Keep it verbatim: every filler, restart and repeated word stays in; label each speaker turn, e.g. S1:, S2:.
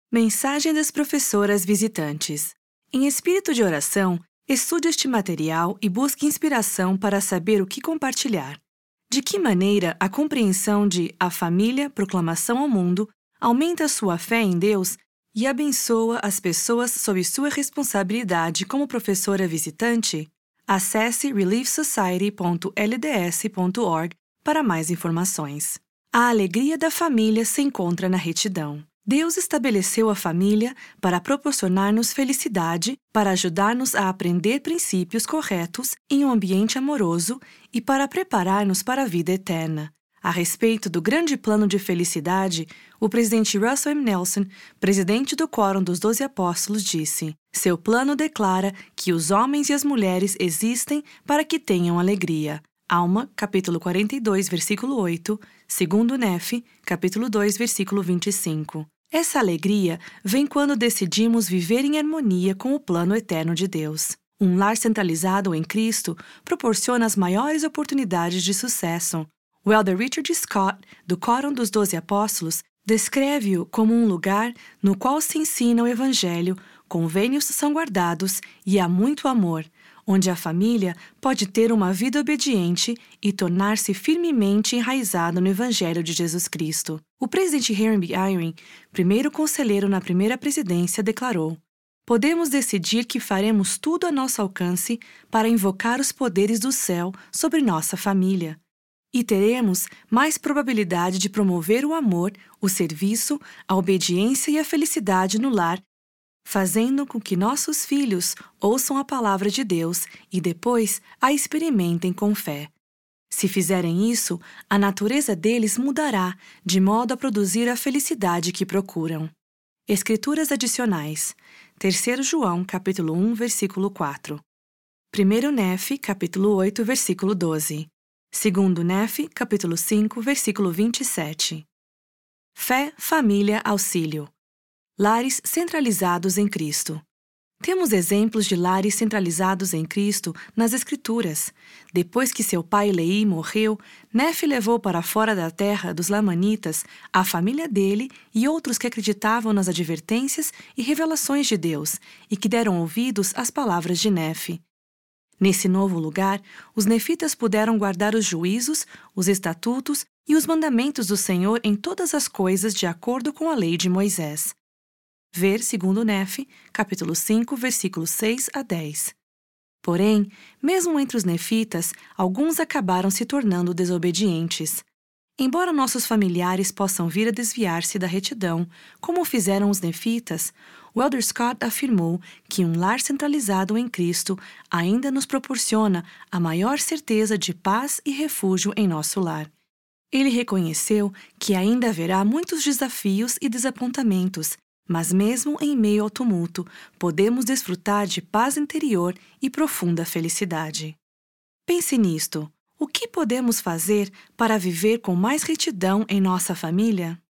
S1: Mensagem das professoras visitantes. Em espírito de oração, estude este material e busque inspiração para saber o que compartilhar. De que maneira a compreensão de A Família, Proclamação ao Mundo aumenta sua fé em Deus e abençoa as pessoas sob sua responsabilidade como professora visitante? Acesse relief society ponto l d s ponto org para mais informações. A alegria da família se encontra na retidão. Deus estabeleceu a família para proporcionar-nos felicidade, para ajudar-nos a aprender princípios corretos em um ambiente amoroso e para preparar-nos para a vida eterna. A respeito do grande plano de felicidade, o presidente Russell M. Nelson, presidente do Quórum dos Doze Apóstolos, disse: seu plano declara que os homens e as mulheres existem para que tenham alegria. Alma, capítulo quarenta e dois, versículo oito, segundo Nefe, capítulo dois, versículo vinte e cinco. Essa alegria vem quando decidimos viver em harmonia com o plano eterno de Deus. Um lar centralizado em Cristo proporciona as maiores oportunidades de sucesso. O elder Richard Scott, do Quórum dos Doze Apóstolos, descreve-o como um lugar no qual se ensina o Evangelho, convênios são guardados e há muito amor, onde a família pode ter uma vida obediente e tornar-se firmemente enraizada no Evangelho de Jesus Cristo. O presidente Henry B. Eyring, primeiro conselheiro na primeira presidência, declarou: podemos decidir que faremos tudo a nosso alcance para invocar os poderes do céu sobre nossa família. E teremos mais probabilidade de promover o amor, o serviço, a obediência e a felicidade no lar, fazendo com que nossos filhos ouçam a palavra de Deus e depois a experimentem com fé. Se fizerem isso, a natureza deles mudará, de modo a produzir a felicidade que procuram. Escrituras adicionais. terceiro João, capítulo um, versículo quatro. primeiro Nefe, capítulo oito, versículo doze. segundo Nefe, capítulo cinco, versículo vinte e sete. Fé, família, auxílio. Lares centralizados em Cristo. Temos exemplos de lares centralizados em Cristo nas Escrituras. Depois que seu pai Leí morreu, Nefe levou para fora da terra dos Lamanitas a família dele e outros que acreditavam nas advertências e revelações de Deus e que deram ouvidos às palavras de Nefe. Nesse novo lugar, os nefitas puderam guardar os juízos, os estatutos e os mandamentos do Senhor em todas as coisas de acordo com a lei de Moisés. Ver segundo Nefe, capítulo cinco, versículos seis a dez. Porém, mesmo entre os nefitas, alguns acabaram se tornando desobedientes. Embora nossos familiares possam vir a desviar-se da retidão, como fizeram os nefitas, o elder Scott afirmou que um lar centralizado em Cristo ainda nos proporciona a maior certeza de paz e refúgio em nosso lar. Ele reconheceu que ainda haverá muitos desafios e desapontamentos, mas mesmo em meio ao tumulto, podemos desfrutar de paz interior e profunda felicidade. Pense nisto. O que podemos fazer para viver com mais retidão em nossa família?